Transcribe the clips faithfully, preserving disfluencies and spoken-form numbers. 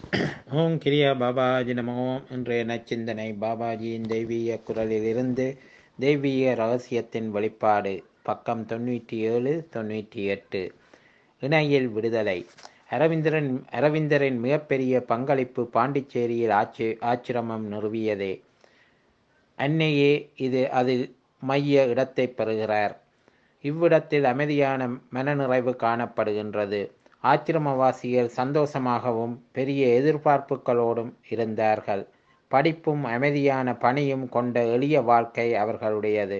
ஓம் கிரியா பாபாஜி நமோ. இன்றைய நச்சிந்தனை பாபாஜியின் தெய்வீக குரலிலிருந்து தெய்வீக ரகசியத்தின் வெளிப்பாடு. பக்கம் தொண்ணூற்றி ஏழு தொண்ணூற்றி எட்டு. இணையில் விடுதலை. அரவிந்தரன் அரவிந்தரின் மிகப்பெரிய பங்களிப்பு பாண்டிச்சேரியில் ஆட்சி ஆச்சிரமம் நிறுவியதே. அன்னையே இது அதில் மைய இடத்தை பெறுகிறார். இவ்விடத்தில் அமைதியான மனநிறைவு காணப்படுகின்றது. ஆச்சிரமவாசிகள் சந்தோஷமாகவும் பெரிய எதிர்பார்ப்புகளோடும் இருந்தார்கள். படிப்பும் அமைதியான பணியும் கொண்ட எளிய வாழ்க்கை அவர்களுடையது.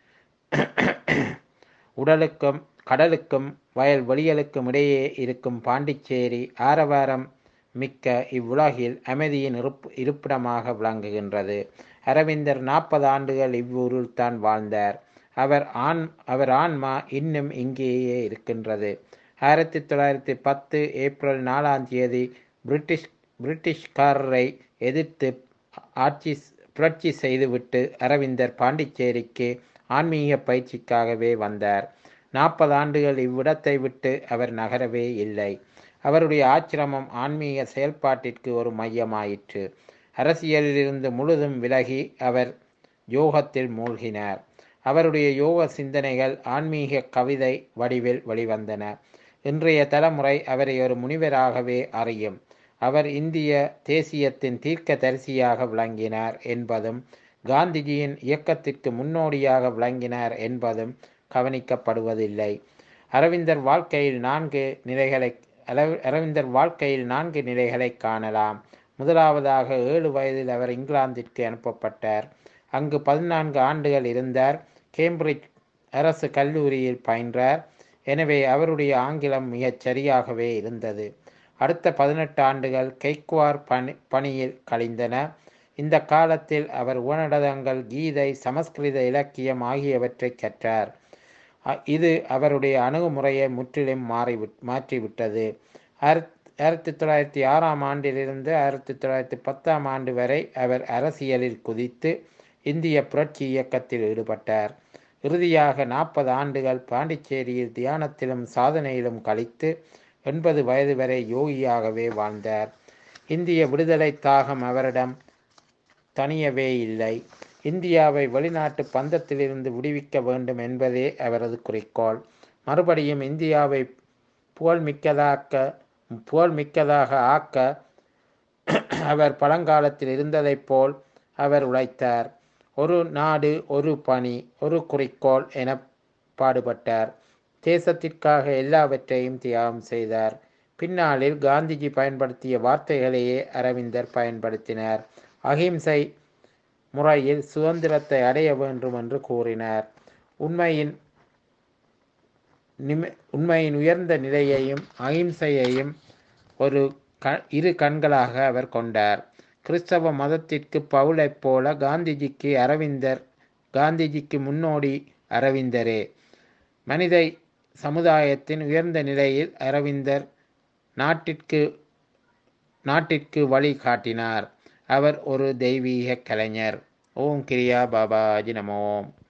உடலுக்கும் கடலுக்கும் வயல் வெளிகளுக்கும் இடையே இருக்கும் பாண்டிச்சேரி ஆரவாரம் மிக்க இவ்வுலகில் அமைதியின் இருப் இருப்பிடமாக விளங்குகின்றது. அரவிந்தர் நாற்பது ஆண்டுகள் இவ்வூரில் தான் வாழ்ந்தார். அவர் ஆண் அவர் ஆன்மா இன்னும் இங்கேயே இருக்கின்றது. ஆயிரத்தி தொள்ளாயிரத்தி பத்து ஏப்ரல் நாலாம் தேதி பிரிட்டிஷ் பிரிட்டிஷ்காரரை எதிர்த்து ஆட்சி புரட்சி செய்துவிட்டு அரவிந்தர் பாண்டிச்சேரிக்கு ஆன்மீக பயிற்சிக்காகவே வந்தார். நாற்பது ஆண்டுகள் இவ்விடத்தை விட்டு அவர் நகரவே இல்லை. அவருடைய ஆச்சிரமம் ஆன்மீக செயல்பாட்டிற்கு ஒரு மையமாயிற்று. அரசியலிலிருந்து முழுதும் விலகி அவர் யோகத்தில் மூழ்கினார். அவருடைய யோக சிந்தனைகள் ஆன்மீக கவிதை வடிவில் வெளிவந்தன. இன்றைய தலைமுறை அவரை ஒரு முனிவராகவே அறியும். அவர் இந்திய தேசியத்தின் தீர்க்க தரிசியாக விளங்கினார் என்பதும் காந்திஜியின் இயக்கத்திற்கு முன்னோடியாக விளங்கினார் என்பதும் கவனிக்கப்படுவதில்லை. அரவிந்தர் வாழ்க்கையில் நான்கு நிலைகளை அரவிந்தர் வாழ்க்கையில் நான்கு நிலைகளை காணலாம். முதலாவதாக ஏழு வயதில் அவர் இங்கிலாந்திற்கு அனுப்பப்பட்டார். அங்கு பதினான்கு ஆண்டுகள் இருந்தார். கேம்பிரிட்ஜ் அரசு கல்லூரியில் பயின்றார். எனவே அவருடைய ஆங்கிலம் மிகச் சரியாகவே இருந்தது. அடுத்த பதினெட்டு ஆண்டுகள் கெய்க்வார் பணி பணியில் கழிந்தன. இந்த காலத்தில் அவர் உபநிடதங்கள், கீதை, சமஸ்கிருத இலக்கியம் ஆகியவற்றை கற்றார். இது அவருடைய அணுகுமுறையை முற்றிலும் மாறி மாற்றிவிட்டது. ஆயிரத்தி தொள்ளாயிரத்தி ஆறாம் ஆண்டிலிருந்து ஆயிரத்தி தொள்ளாயிரத்தி பத்தாம் ஆண்டு வரை அவர் அரசியலில் குதித்து இந்திய புரட்சி இயக்கத்தில் ஈடுபட்டார். இறுதியாக நாற்பது ஆண்டுகள் பாண்டிச்சேரியில் தியானத்திலும் சாதனையிலும் கழித்து எண்பது வயது வரை யோகியாகவே வாழ்ந்தார். இந்திய விடுதலை தாகம் அவரிடம் தனியவே இல்லை. இந்தியாவை வெளிநாட்டு பந்தத்திலிருந்து விடுவிக்க வேண்டும் என்பதே அவரது குறிக்கோள். மறுபடியும் இந்தியாவை புகழ்மிக்கதாக்க புகழ்மிக்கதாக ஆக்க அவர் பழங்காலத்தில் இருந்ததைப் போல் அவர் உழைத்தார். ஒரு நாடு, ஒரு பணி, ஒரு குறிக்கோள் என பாடுபட்டார். தேசத்திற்காக எல்லாவற்றையும் தியாகம் செய்தார். பின்னாளில் காந்திஜி பயன்படுத்திய வார்த்தைகளையே அரவிந்தர் பயன்படுத்தினார். அகிம்சை முறையில் சுதந்திரத்தை அடைய வேண்டும் என்று கூறினார். உண்மையின் நிம உண்மையின் உயர்ந்த நிலையையும் அகிம்சையையும் ஒரு க இரு கண்களாக அவர் கொண்டார். கிறிஸ்தவ மதத்திற்கு பவுலைப் போல காந்திஜிக்கு அரவிந்தர் காந்திஜிக்கு முன்னோடி அரவிந்தரே. மனித சமுதாயத்தின் உயர்ந்த நிலையில் அரவிந்தர் நாட்டிற்கு நாட்டிற்கு வழி காட்டினார். அவர் ஒரு தெய்வீக கலைஞர். ஓம் கிரியா பாபாஜி நமோ.